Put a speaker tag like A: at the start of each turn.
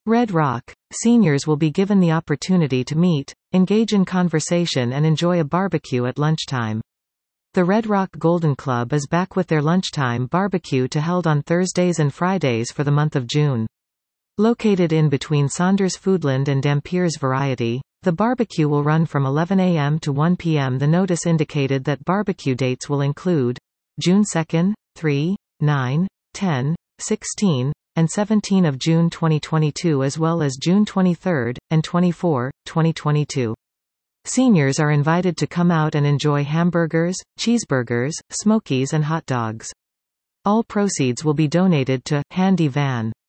A: Red Rock. Seniors will be given the opportunity to meet, engage in conversation and enjoy a barbecue at lunchtime. The Red Rock Golden Club is back with their lunchtime barbecue to held on Thursdays and Fridays for the month of June. Located in between Saunders Foodland and Dampier's Variety, the barbecue will run from 11 a.m. to 1 p.m. The notice indicated that barbecue dates will include June 2, 3, 9, 10, 16, and 17 of June 2022 as well as June 23 and 24, 2022. Seniors are invited to come out and enjoy hamburgers, cheeseburgers, smokies and hot dogs. All proceeds will be donated to Handy Van.